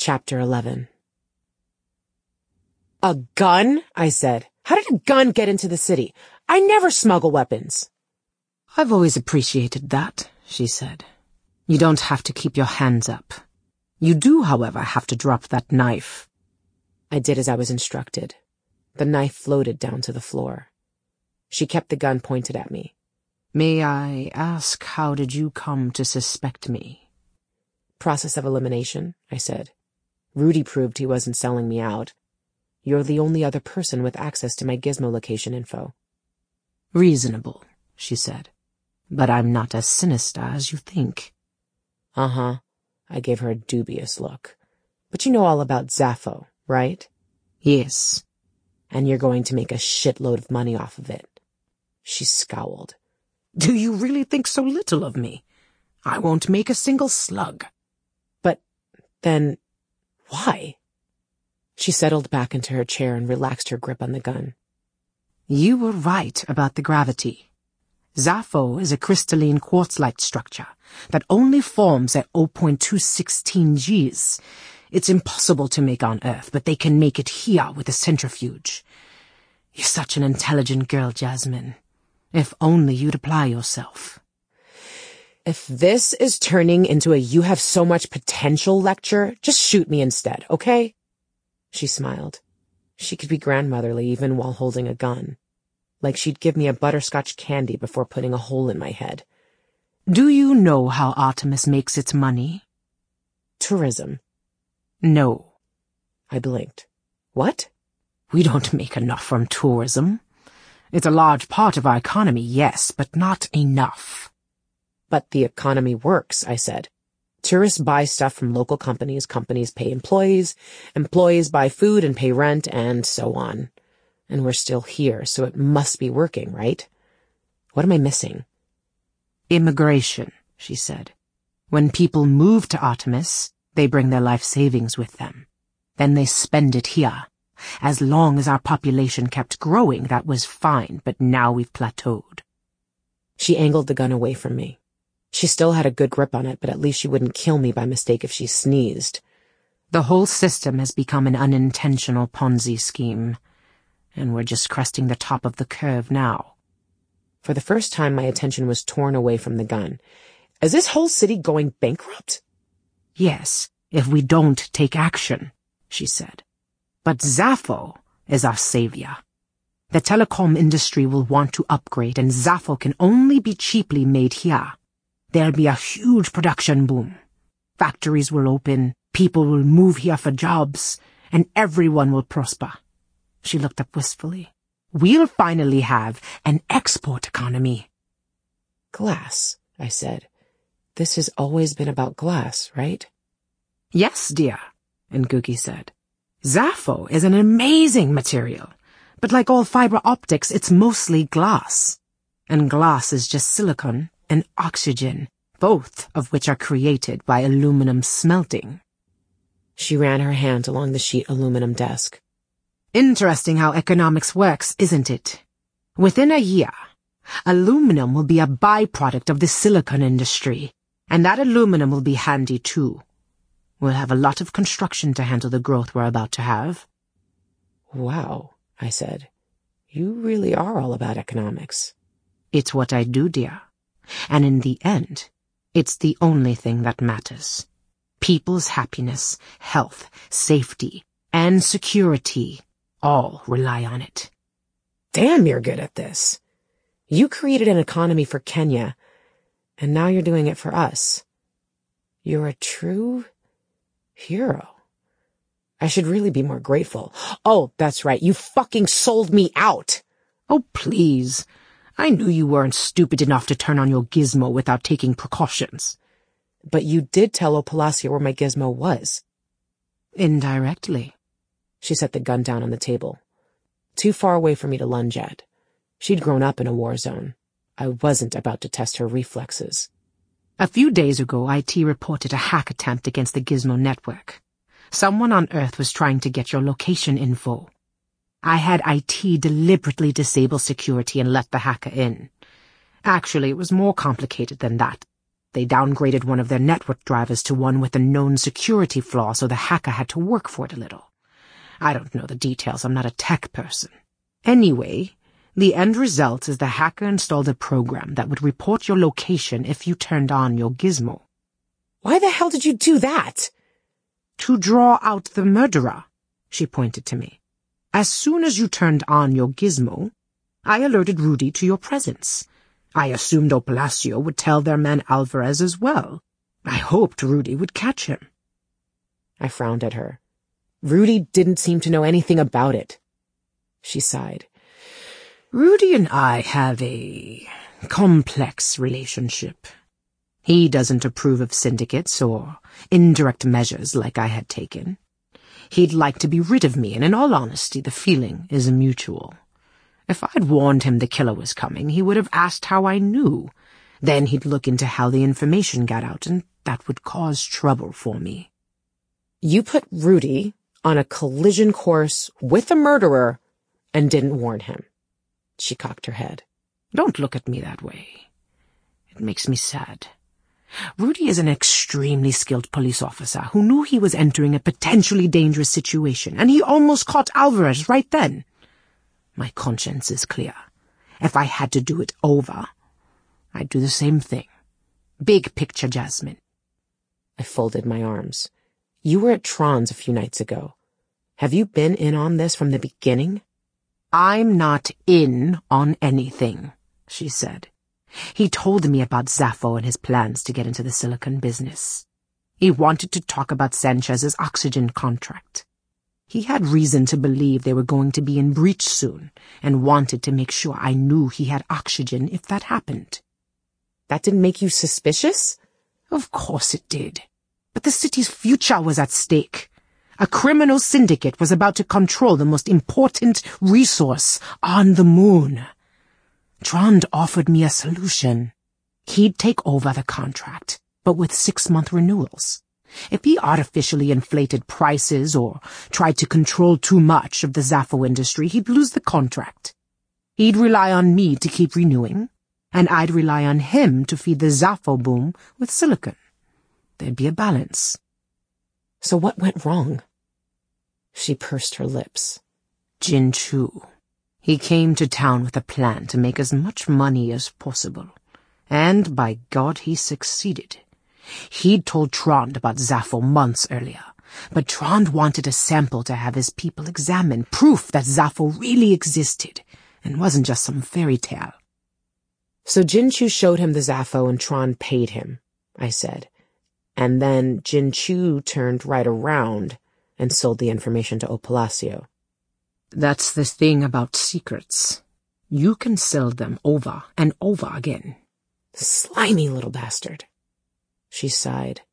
Chapter 11. A gun? I said. How did a gun get into the city? I never smuggle weapons. I've always appreciated that, she said. You don't have to keep your hands up. You do, however, have to drop that knife. I did as I was instructed. The knife floated down to the floor. She kept the gun pointed at me. May I ask, how did you come to suspect me? Process of elimination, I said. Rudy proved he wasn't selling me out. You're the only other person with access to my Gizmo location info. Reasonable, she said. But I'm not as sinister as you think. Uh-huh. I gave her a dubious look. But you know all about Zaffo, right? Yes. And you're going to make a shitload of money off of it. She scowled. Do you really think so little of me? I won't make a single slug. But then, why? She settled back into her chair and relaxed her grip on the gun. You were right about the gravity. Zaffo is a crystalline quartz-like structure that only forms at 0.216 Gs. It's impossible to make on Earth, but they can make it here with a centrifuge. You're such an intelligent girl, Jasmine. If only you'd apply yourself. If this is turning into a you have so much potential lecture, just shoot me instead, okay? She smiled. She could be grandmotherly even while holding a gun. Like she'd give me a butterscotch candy before putting a hole in my head. Do you know how Artemis makes its money? Tourism. No. I blinked. What? We don't make enough from tourism. It's a large part of our economy, yes, but not enough. But the economy works, I said. Tourists buy stuff from local companies, companies pay employees buy food and pay rent, and so on. And we're still here, so it must be working, right? What am I missing? Immigration, she said. When people move to Artemis, they bring their life savings with them. Then they spend it here. As long as our population kept growing, that was fine, but now we've plateaued. She angled the gun away from me. She still had a good grip on it, but at least she wouldn't kill me by mistake if she sneezed. The whole system has become an unintentional Ponzi scheme, and we're just cresting the top of the curve now. For the first time, my attention was torn away from the gun. Is this whole city going bankrupt? Yes, if we don't take action, she said. But Zaffo is our savior. The telecom industry will want to upgrade, and Zaffo can only be cheaply made here. There'll be a huge production boom. Factories will open, people will move here for jobs, and everyone will prosper. She looked up wistfully. We'll finally have an export economy. Glass, I said. This has always been about glass, right? Yes, dear, Ngugi said. Zaffo is an amazing material, but like all fiber optics, it's mostly glass. And glass is just silicon and oxygen, both of which are created by aluminum smelting. She ran her hand along the sheet aluminum desk. Interesting how economics works, isn't it? Within a year, aluminum will be a byproduct of the silicon industry, and that aluminum will be handy too. We'll have a lot of construction to handle the growth we're about to have. Wow, I said. You really are all about economics. It's what I do, dear. And in the end, it's the only thing that matters. People's happiness, health, safety, and security all rely on it. Damn, you're good at this. You created an economy for Kenya, and now you're doing it for us. You're a true hero. I should really be more grateful. Oh, that's right. You fucking sold me out. Oh, please. I knew you weren't stupid enough to turn on your gizmo without taking precautions. But you did tell Opalacio where my gizmo was. Indirectly. She set the gun down on the table. Too far away for me to lunge at. She'd grown up in a war zone. I wasn't about to test her reflexes. A few days ago, IT reported a hack attempt against the Gizmo network. Someone on Earth was trying to get your location info. I had IT deliberately disable security and let the hacker in. Actually, it was more complicated than that. They downgraded one of their network drivers to one with a known security flaw, so the hacker had to work for it a little. I don't know the details, I'm not a tech person. Anyway, the end result is the hacker installed a program that would report your location if you turned on your gizmo. Why the hell did you do that? To draw out the murderer, she pointed to me. As soon as you turned on your gizmo, I alerted Rudy to your presence. I assumed Opalacio would tell their man Alvarez as well. I hoped Rudy would catch him. I frowned at her. Rudy didn't seem to know anything about it. She sighed. Rudy and I have a complex relationship. He doesn't approve of syndicates or indirect measures like I had taken. He'd like to be rid of me, and in all honesty, the feeling is mutual. If I'd warned him the killer was coming, he would have asked how I knew. Then he'd look into how the information got out, and that would cause trouble for me. You put Rudy on a collision course with a murderer and didn't warn him. She cocked her head. Don't look at me that way. It makes me sad. Rudy is an extremely skilled police officer who knew he was entering a potentially dangerous situation, and he almost caught Alvarez right then. My conscience is clear. If I had to do it over, I'd do the same thing. Big picture, Jasmine. I folded my arms. You were at Tron's a few nights ago. Have you been in on this from the beginning? I'm not in on anything, she said. He told me about Zafo and his plans to get into the silicon business. He wanted to talk about Sanchez's oxygen contract. He had reason to believe they were going to be in breach soon, and wanted to make sure I knew he had oxygen if that happened. That didn't make you suspicious? Of course it did. But the city's future was at stake. A criminal syndicate was about to control the most important resource on the moon. Trond offered me a solution. He'd take over the contract, but with 6-month renewals. If he artificially inflated prices or tried to control too much of the Zafo industry, he'd lose the contract. He'd rely on me to keep renewing, and I'd rely on him to feed the Zafo boom with silicon. There'd be a balance. So what went wrong? She pursed her lips. Jin Chu. He came to town with a plan to make as much money as possible. And by God, he succeeded. He'd told Trond about Zafo months earlier, but Trond wanted a sample to have his people examine, proof that Zafo really existed, and wasn't just some fairy tale. So Jin Chu showed him the Zafo and Trond paid him, I said. And then Jin Chu turned right around and sold the information to Opalacio. That's the thing about secrets. You can sell them over and over again. Slimy little bastard. She sighed.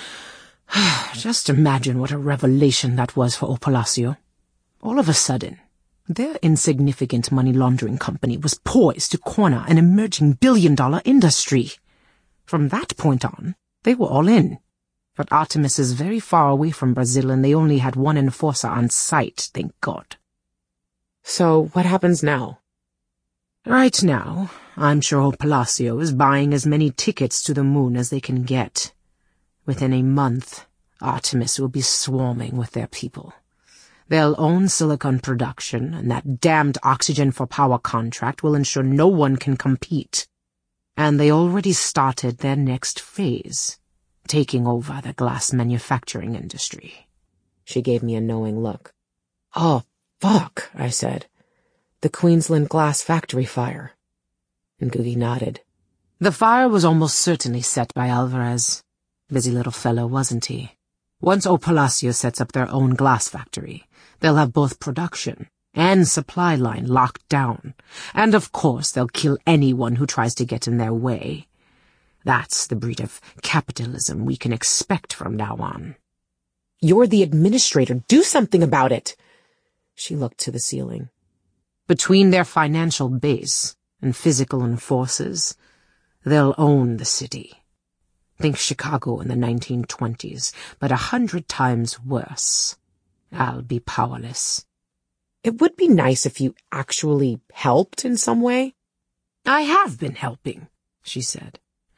Just imagine what a revelation that was for Opalacio. All of a sudden, their insignificant money laundering company was poised to corner an emerging billion-dollar industry. From that point on, they were all in. But Artemis is very far away from Brazil, and they only had one enforcer on site, thank God. So what happens now? Right now, I'm sure Palacio is buying as many tickets to the moon as they can get. Within a month, Artemis will be swarming with their people. They'll own silicon production, and that damned oxygen for power contract will ensure no one can compete. And they already started their next phase, taking over the glass manufacturing industry. She gave me a knowing look. Oh, fuck, I said. The Queensland glass factory fire. And Googie nodded. The fire was almost certainly set by Alvarez. Busy little fellow, wasn't he? Once Opalacio sets up their own glass factory, they'll have both production and supply line locked down. And of course they'll kill anyone who tries to get in their way. That's the breed of capitalism we can expect from now on. You're the administrator. Do something about it. She looked to the ceiling. Between their financial base and physical enforcers, they'll own the city. Think Chicago in the 1920s, but 100 times worse. I'll be powerless. It would be nice if you actually helped in some way. I have been helping, she said.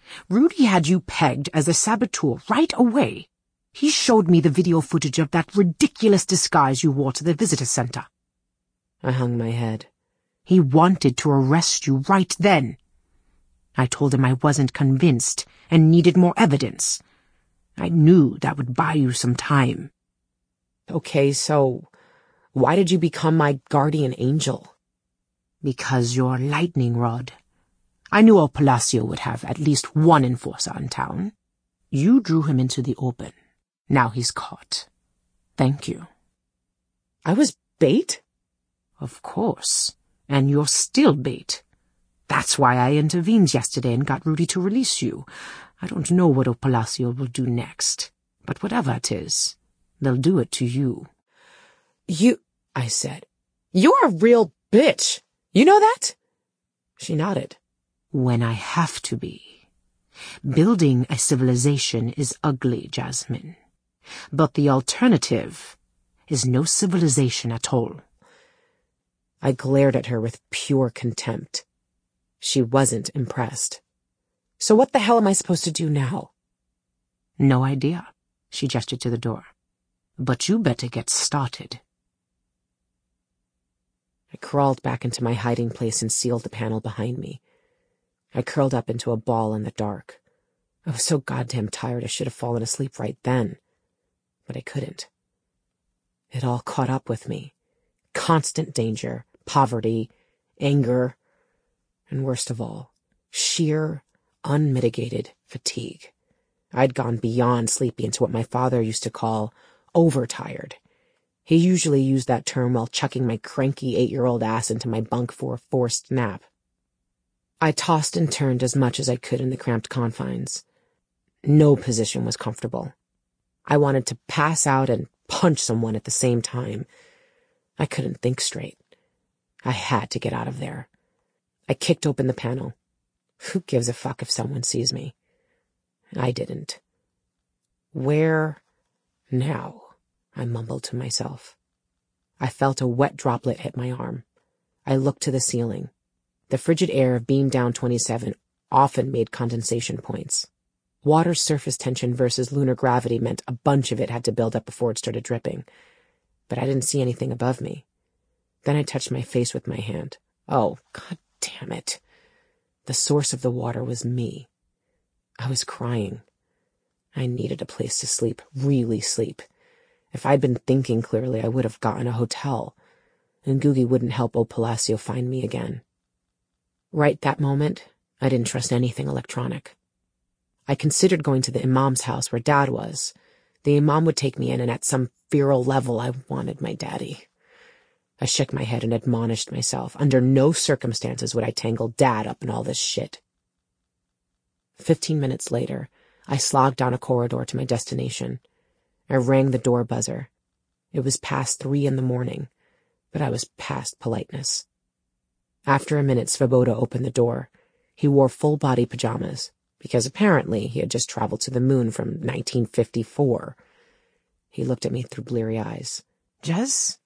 Rudy had you pegged as a saboteur right away. He showed me the video footage of that ridiculous disguise you wore to the visitor center. I hung my head. He wanted to arrest you right then. I told him I wasn't convinced and needed more evidence. I knew that would buy you some time. Okay, so why did you become my guardian angel? Because you're lightning rod. I knew old Palacio would have at least one enforcer in town. You drew him into the open. Now he's caught. Thank you. I was bait? Of course. And you're still bait. That's why I intervened yesterday and got Rudy to release you. I don't know what old Palacio will do next. But whatever it is, they'll do it to you. I said. You're a real bitch. You know that? She nodded. When I have to be. Building a civilization is ugly, Jasmine. But the alternative is no civilization at all. I glared at her with pure contempt. She wasn't impressed. So what the hell am I supposed to do now? No idea. She gestured to the door. But you better get started. I crawled back into my hiding place and sealed the panel behind me. I curled up into a ball in the dark. I was so goddamn tired I should have fallen asleep right then. But I couldn't. It all caught up with me. Constant danger, poverty, anger, and worst of all, sheer, unmitigated fatigue. I'd gone beyond sleepy into what my father used to call overtired. He usually used that term while chucking my cranky 8-year-old ass into my bunk for a forced nap. I tossed and turned as much as I could in the cramped confines. No position was comfortable. I wanted to pass out and punch someone at the same time. I couldn't think straight. I had to get out of there. I kicked open the panel. Who gives a fuck if someone sees me? I didn't. Where now? I mumbled to myself. I felt a wet droplet hit my arm. I looked to the ceiling. The frigid air of beam down 27 often made condensation points. Water's surface tension versus lunar gravity meant a bunch of it had to build up before it started dripping. But I didn't see anything above me. Then I touched my face with my hand. Oh, God damn it. The source of the water was me. I was crying. I needed a place to sleep, really sleep. If I'd been thinking clearly, I would have gotten a hotel, and Googie wouldn't help old Palacio find me again. Right that moment, I didn't trust anything electronic. I considered going to the imam's house where Dad was. The imam would take me in, and at some feral level, I wanted my daddy. I shook my head and admonished myself. Under no circumstances would I tangle Dad up in all this shit. 15 minutes later, I slogged down a corridor to my destination. I rang the door buzzer. It was past 3 a.m, but I was past politeness. After a minute, Svoboda opened the door. He wore full-body pajamas, because apparently he had just traveled to the moon from 1954. He looked at me through bleary eyes. Jez?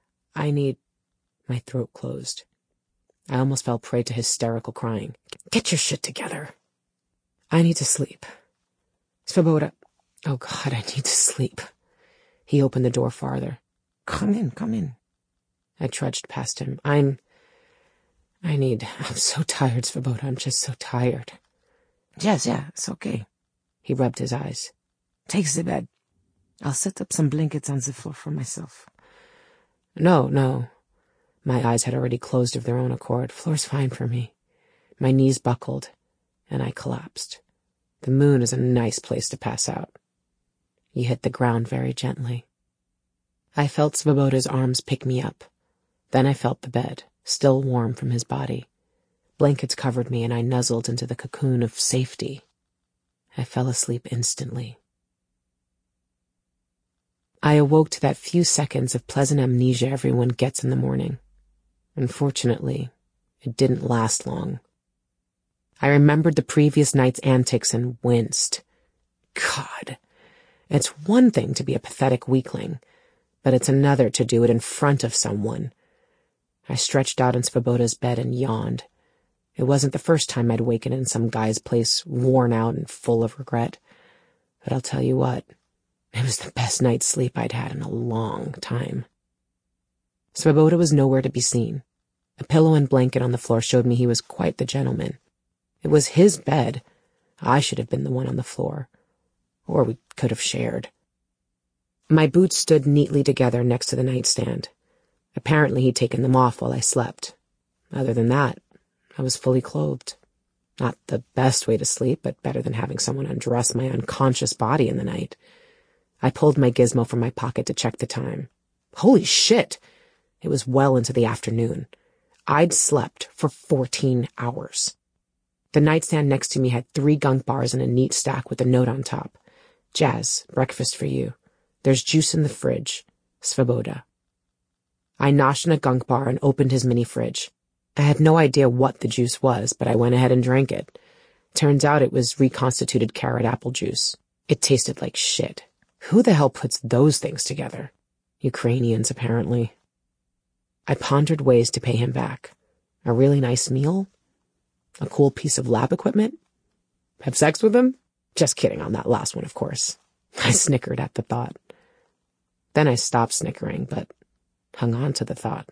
My throat closed. I almost fell prey to hysterical crying. Get your shit together. I need to sleep. Svoboda. Oh, God, I need to sleep. He opened the door farther. Come in. I trudged past him. I'm so tired, Svoboda. I'm just so tired. Yes, yeah, it's okay. He rubbed his eyes. Take the bed. I'll set up some blankets on the floor for myself. No. My eyes had already closed of their own accord. Floor's fine for me. My knees buckled, and I collapsed. The moon is a nice place to pass out. He hit the ground very gently. I felt Svoboda's arms pick me up. Then I felt the bed, still warm from his body. Blankets covered me, and I nuzzled into the cocoon of safety. I fell asleep instantly. I awoke to that few seconds of pleasant amnesia everyone gets in the morning. Unfortunately, it didn't last long. I remembered the previous night's antics and winced. God, it's one thing to be a pathetic weakling, but it's another to do it in front of someone. I stretched out on Svoboda's bed and yawned. It wasn't the first time I'd wakened in some guy's place, worn out and full of regret. But I'll tell you what, it was the best night's sleep I'd had in a long time. Svoboda was nowhere to be seen. A pillow and blanket on the floor showed me he was quite the gentleman. It was his bed. I should have been the one on the floor. Or we could have shared. My boots stood neatly together next to the nightstand. Apparently he'd taken them off while I slept. Other than that, I was fully clothed. Not the best way to sleep, but better than having someone undress my unconscious body in the night. I pulled my gizmo from my pocket to check the time. Holy shit! It was well into the afternoon. I'd slept for 14 hours. The nightstand next to me had 3 gunk bars in a neat stack with a note on top. Jazz, breakfast for you. There's juice in the fridge. Svoboda. I noshed in a gunk bar and opened his mini fridge. I had no idea what the juice was, but I went ahead and drank it. Turns out it was reconstituted carrot apple juice. It tasted like shit. Who the hell puts those things together? Ukrainians, apparently. I pondered ways to pay him back. A really nice meal? A cool piece of lab equipment? Have sex with him? Just kidding on that last one, of course. I snickered at the thought. Then I stopped snickering, but hung on to the thought.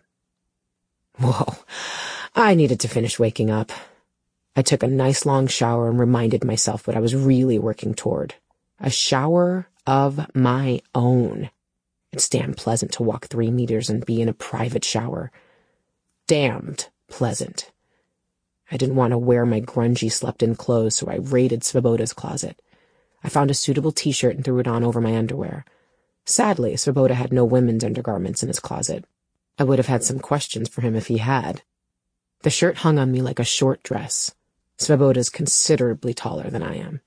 Whoa, I needed to finish waking up. I took a nice long shower and reminded myself what I was really working toward. A shower of my own. It's damn pleasant to walk 3 meters and be in a private shower. Damned pleasant. I didn't want to wear my grungy slept-in clothes, so I raided Svoboda's closet. I found a suitable t-shirt and threw it on over my underwear. Sadly, Svoboda had no women's undergarments in his closet. I would have had some questions for him if he had. The shirt hung on me like a short dress. Svoboda's considerably taller than I am.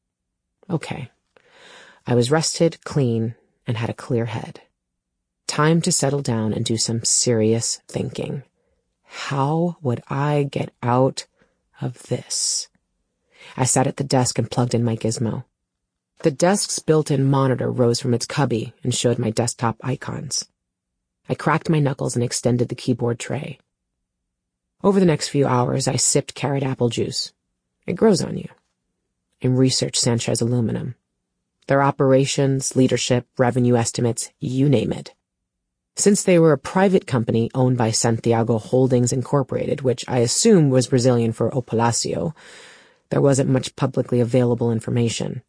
Okay. I was rested, clean, and had a clear head. Time to settle down and do some serious thinking. How would I get out of this? I sat at the desk and plugged in my gizmo. The desk's built-in monitor rose from its cubby and showed my desktop icons. I cracked my knuckles and extended the keyboard tray. Over the next few hours, I sipped carrot apple juice. It grows on you. And researched Sanchez Aluminum. Their operations, leadership, revenue estimates, you name it. Since they were a private company owned by Santiago Holdings Incorporated, which I assume was Brazilian for O Palacio, there wasn't much publicly available information.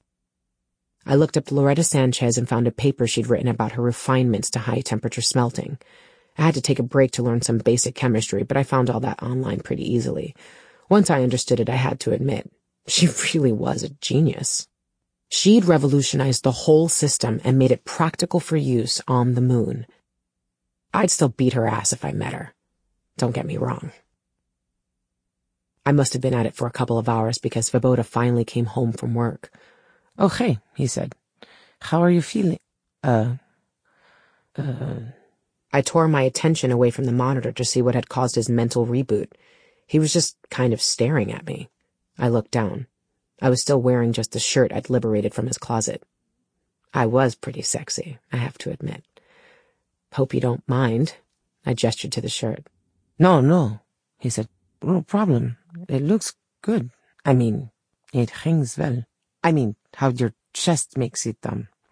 I looked up Loretta Sanchez and found a paper she'd written about her refinements to high-temperature smelting. I had to take a break to learn some basic chemistry, but I found all that online pretty easily. Once I understood it, I had to admit, she really was a genius. She'd revolutionized the whole system and made it practical for use on the moon. I'd still beat her ass if I met her. Don't get me wrong. I must have been at it for a couple of hours because Svoboda finally came home from work. "Oh, hey," he said. "How are you feeling?" I tore my attention away from the monitor to see what had caused his mental reboot. He was just kind of staring at me. I looked down. I was still wearing just the shirt I'd liberated from his closet. I was pretty sexy, I have to admit. "Hope you don't mind." I gestured to the shirt. No, he said. "No problem. It looks good. I mean, it hangs well. I mean, how your chest makes it,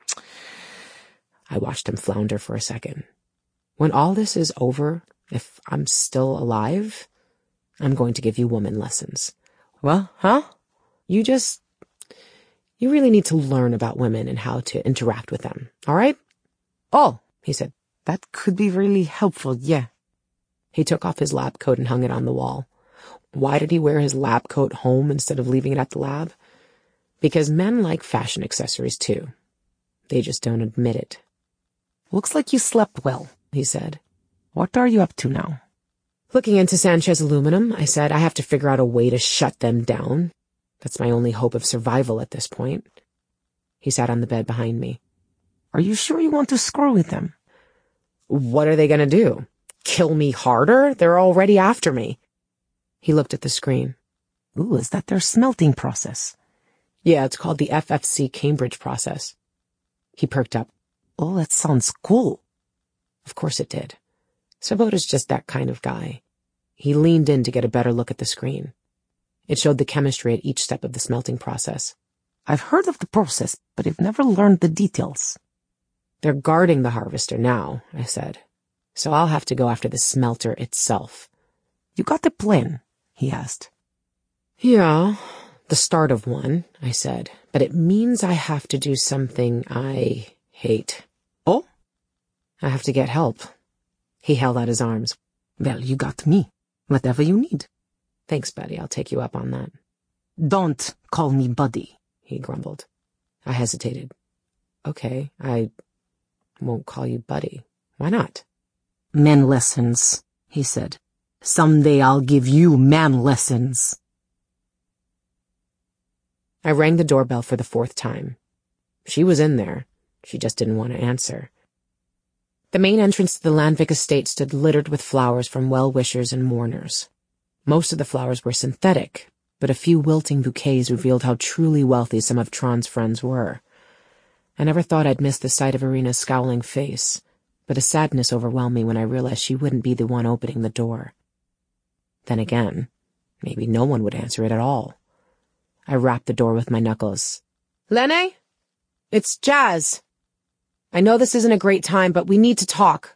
I watched him flounder for a second. "When all this is over, if I'm still alive, I'm going to give you woman lessons." "Well, huh?" You really need to learn about women and how to interact with them, all right?" "Oh," he said, "that could be really helpful, yeah." He took off his lab coat and hung it on the wall. Why did he wear his lab coat home instead of leaving it at the lab? Because men like fashion accessories too. They just don't admit it. "Looks like you slept well," he said. "What are you up to now?" "Looking into Sanchez Aluminum," I said. "I have to figure out a way to shut them down. That's my only hope of survival at this point." He sat on the bed behind me. "Are you sure you want to screw with them?" "What are they going to do? Kill me harder? They're already after me." He looked at the screen. "Ooh, is that their smelting process?" "Yeah, it's called the FFC Cambridge process." He perked up. "Oh, that sounds cool." Of course it did. Svoboda's just that kind of guy. He leaned in to get a better look at the screen. It showed the chemistry at each step of the smelting process. I've heard of the process, but I've never learned the details. They're guarding the harvester now, I said. So I'll have to go after the smelter itself. You got a plan? He asked. Yeah, the start of one, I said, but it means I have to do something I hate. Oh? I have to get help. He held out his arms. Well, you got me. Whatever you need. Thanks, buddy. I'll take you up on that. Don't call me buddy, he grumbled. I hesitated. Okay, I won't call you buddy. Why not? Man lessons, he said. Someday I'll give you man lessons. I rang the doorbell for the 4th time. She was in there. She just didn't want to answer. The main entrance to the Landvik estate stood littered with flowers from well-wishers and mourners. Most of the flowers were synthetic, but a few wilting bouquets revealed how truly wealthy some of Tron's friends were. I never thought I'd miss the sight of Irina's scowling face, but a sadness overwhelmed me when I realized she wouldn't be the one opening the door. Then again, maybe no one would answer it at all. I rapped the door with my knuckles. Lene? It's Jazz. I know this isn't a great time, but we need to talk.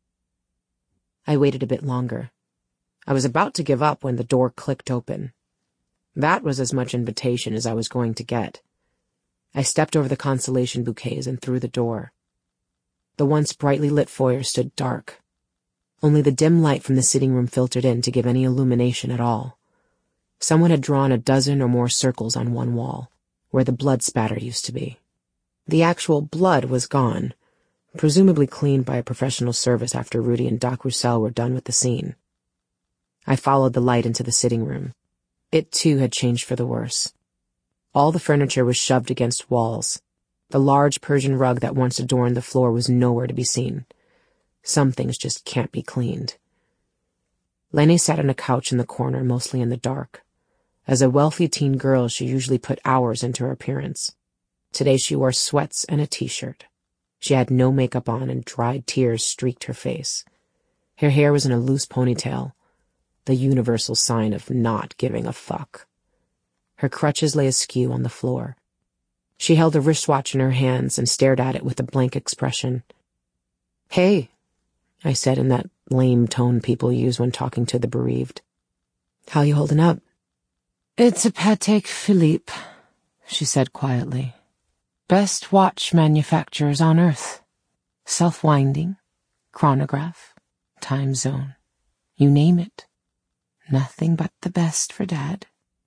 I waited a bit longer. I was about to give up when the door clicked open. That was as much invitation as I was going to get. I stepped over the consolation bouquets and through the door. The once brightly lit foyer stood dark. Only the dim light from the sitting room filtered in to give any illumination at all. Someone had drawn a dozen or more circles on one wall, where the blood spatter used to be. The actual blood was gone, presumably cleaned by a professional service after Rudy and Doc Roussel were done with the scene. I followed the light into the sitting room. It, too, had changed for the worse. All the furniture was shoved against walls. The large Persian rug that once adorned the floor was nowhere to be seen. Some things just can't be cleaned. Lene sat on a couch in the corner, mostly in the dark. As a wealthy teen girl, she usually put hours into her appearance. Today she wore sweats and a t-shirt. She had no makeup on and dried tears streaked her face. Her hair was in a loose ponytail, the universal sign of not giving a fuck. Her crutches lay askew on the floor. She held a wristwatch in her hands and stared at it with a blank expression. Hey, I said in that lame tone people use when talking to the bereaved. How you holding up? It's a Patek Philippe, she said quietly. Best watch manufacturers on Earth. Self-winding, chronograph, time zone. You name it. Nothing but the best for Dad.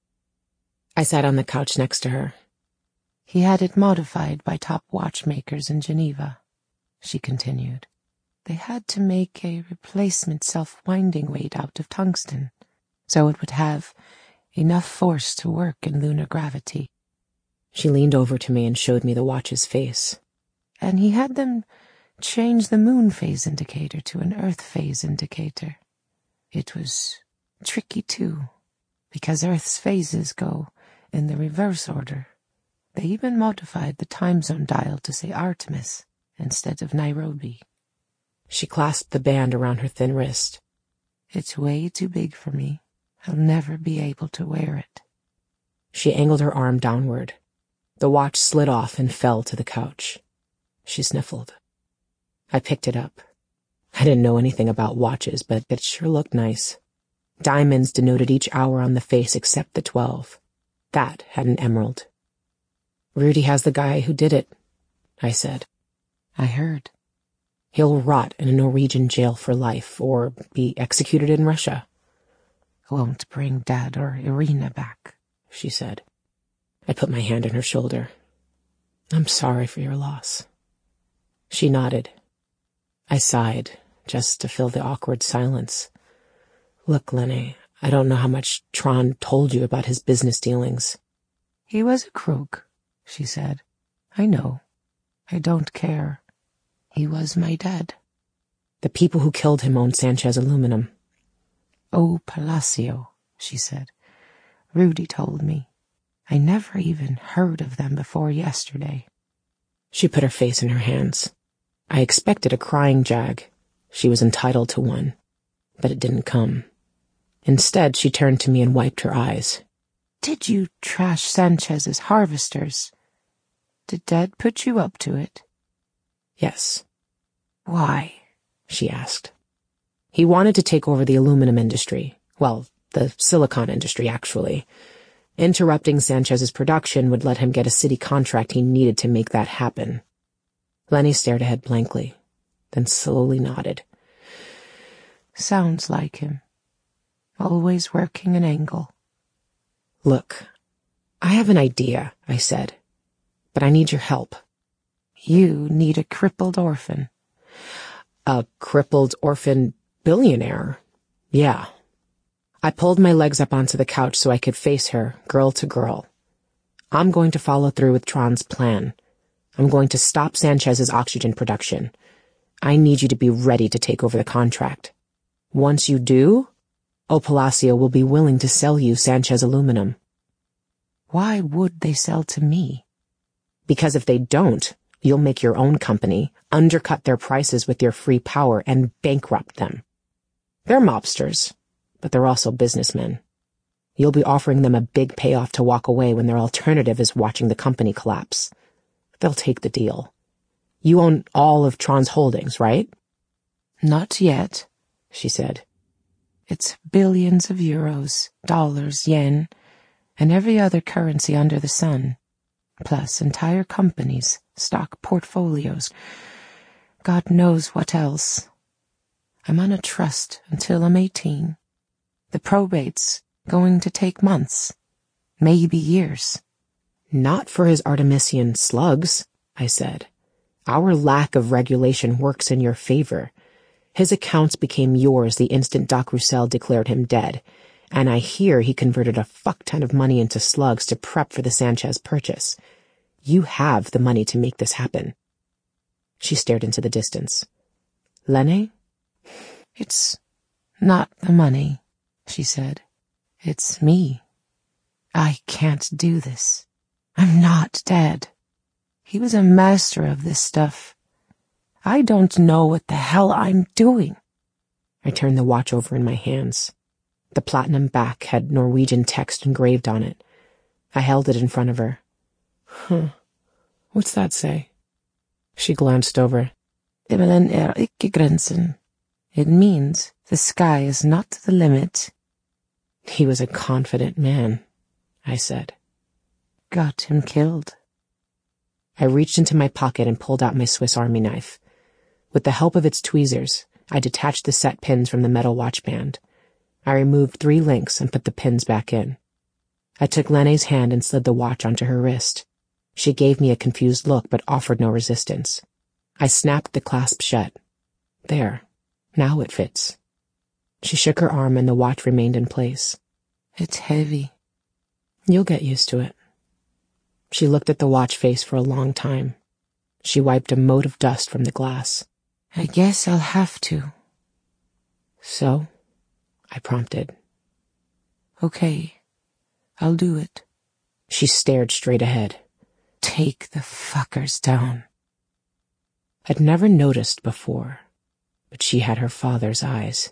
I sat on the couch next to her. He had it modified by top watchmakers in Geneva, she continued. They had to make a replacement self-winding weight out of tungsten, so it would have enough force to work in lunar gravity. She leaned over to me and showed me the watch's face. And he had them change the moon phase indicator to an Earth phase indicator. It was tricky, too, because Earth's phases go in the reverse order. They even modified the time zone dial to say Artemis instead of Nairobi. She clasped the band around her thin wrist. It's way too big for me. I'll never be able to wear it. She angled her arm downward. The watch slid off and fell to the couch. She sniffled. I picked it up. I didn't know anything about watches, but it sure looked nice. Diamonds denoted each hour on the face except the 12. That had an emerald. Rudy has the guy who did it, I said. I heard. He'll rot in a Norwegian jail for life, or be executed in Russia. Won't bring Dad or Irina back, she said. I put my hand on her shoulder. I'm sorry for your loss. She nodded. I sighed, just to fill the awkward silence. Look, Lene, I don't know how much Tron told you about his business dealings. He was a crook, she said. I know. I don't care. He was my dad. The people who killed him owned Sanchez Aluminum. Oh, Palacio, she said. Rudy told me. I never even heard of them before yesterday. She put her face in her hands. I expected a crying jag. She was entitled to one. But it didn't come. Instead, she turned to me and wiped her eyes. did you trash Sanchez's harvesters? Did Dad put you up to it? Yes. Why? She asked. He wanted to take over the aluminum industry. Well, the silicon industry, actually. Interrupting Sanchez's production would let him get a city contract he needed to make that happen. Lenny stared ahead blankly, then slowly nodded. Sounds like him. Always working an angle. Look, I have an idea, I said, but I need your help. You need a crippled orphan. A crippled orphan billionaire? Yeah. I pulled my legs up onto the couch so I could face her, girl to girl. I'm going to follow through with Tron's plan. I'm going to stop Sanchez's oxygen production. I need you to be ready to take over the contract. Once you do, O Palacio will be willing to sell you Sanchez aluminum. Why would they sell to me? Because if they don't, you'll make your own company, undercut their prices with your free power, and bankrupt them. They're mobsters, but they're also businessmen. You'll be offering them a big payoff to walk away when their alternative is watching the company collapse. They'll take the deal. You own all of Tron's holdings, right? Not yet, she said. It's billions of euros, dollars, yen, and every other currency under the sun, plus entire companies, stock portfolios, God knows what else. I'm on a trust until I'm 18. The probate's going to take months, maybe years. Not for his Artemisian slugs, I said. Our lack of regulation works in your favor. His accounts became yours the instant Doc Roussel declared him dead, and I hear he converted a fuck-ton of money into slugs to prep for the Sanchez purchase. You have the money to make this happen. She stared into the distance. Lenny? It's not the money, she said. It's me. I can't do this. I'm not Dad. He was a master of this stuff. I don't know what the hell I'm doing. I turned the watch over in my hands. The platinum back had Norwegian text engraved on it. I held it in front of her. What's that say? She glanced over. Himmelen ikke grensen. It means the sky is not the limit. He was a confident man, I said. Got him killed. I reached into my pocket and pulled out my Swiss Army knife. With the help of its tweezers, I detached the set pins from the metal watch band. I removed 3 links and put the pins back in. I took Lenne's hand and slid the watch onto her wrist. She gave me a confused look but offered no resistance. I snapped the clasp shut. There. Now it fits. She shook her arm and the watch remained in place. It's heavy. You'll get used to it. She looked at the watch face for a long time. She wiped a mote of dust from the glass. I guess I'll have to. So? I prompted. Okay, I'll do it. She stared straight ahead. Take the fuckers down. I'd never noticed before, but she had her father's eyes.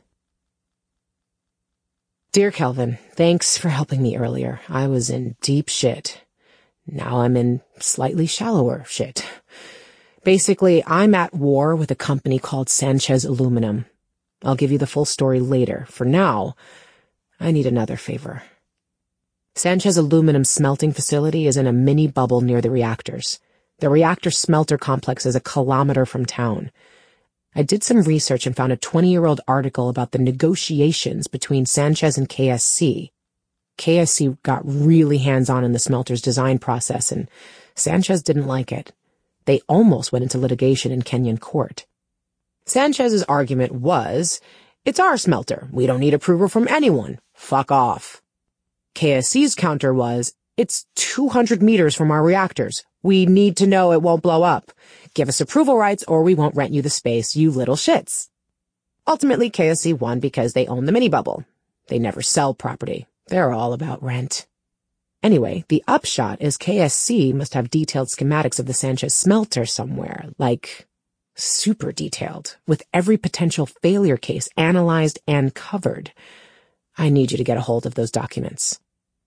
Dear Kelvin, thanks for helping me earlier. I was in deep shit. Now I'm in slightly shallower shit. Basically, I'm at war with a company called Sanchez Aluminum. I'll give you the full story later. For now, I need another favor. Sanchez Aluminum's smelting facility is in a mini bubble near the reactors. The reactor smelter complex is a kilometer from town. I did some research and found a 20-year-old article about the negotiations between Sanchez and KSC. KSC got really hands-on in the smelter's design process, and Sanchez didn't like it. They almost went into litigation in Kenyan court. Sanchez's argument was, it's our smelter. We don't need approval from anyone. Fuck off. KSC's counter was, it's 200 meters from our reactors. We need to know it won't blow up. Give us approval rights or we won't rent you the space, you little shits. Ultimately, KSC won because they own the mini bubble. They never sell property. They're all about rent. Anyway, the upshot is KSC must have detailed schematics of the Sanchez smelter somewhere, like super detailed, with every potential failure case analyzed and covered. I need you to get a hold of those documents.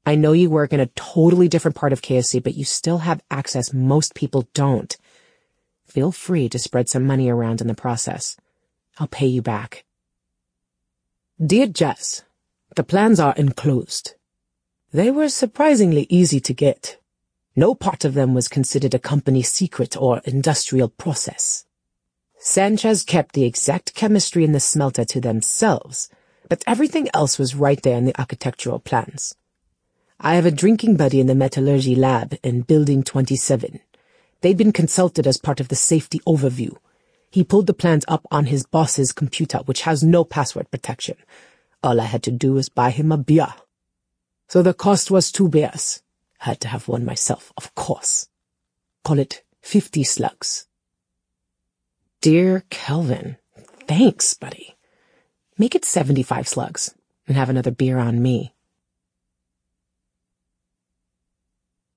I know you work in a totally different part of KSC, but you still have access most people don't. Feel free to spread some money around in the process. I'll pay you back. Dear Jess, the plans are enclosed. They were surprisingly easy to get. No part of them was considered a company secret or industrial process. Sanchez kept the exact chemistry in the smelter to themselves, but everything else was right there in the architectural plans. I have a drinking buddy in the metallurgy lab in Building 27. They'd been consulted as part of the safety overview. He pulled the plans up on his boss's computer, which has no password protection. All I had to do was buy him a beer. So the cost was 2 beers. Had to have one myself, of course. Call it 50 slugs. Dear Kelvin, thanks, buddy. Make it 75 slugs and have another beer on me.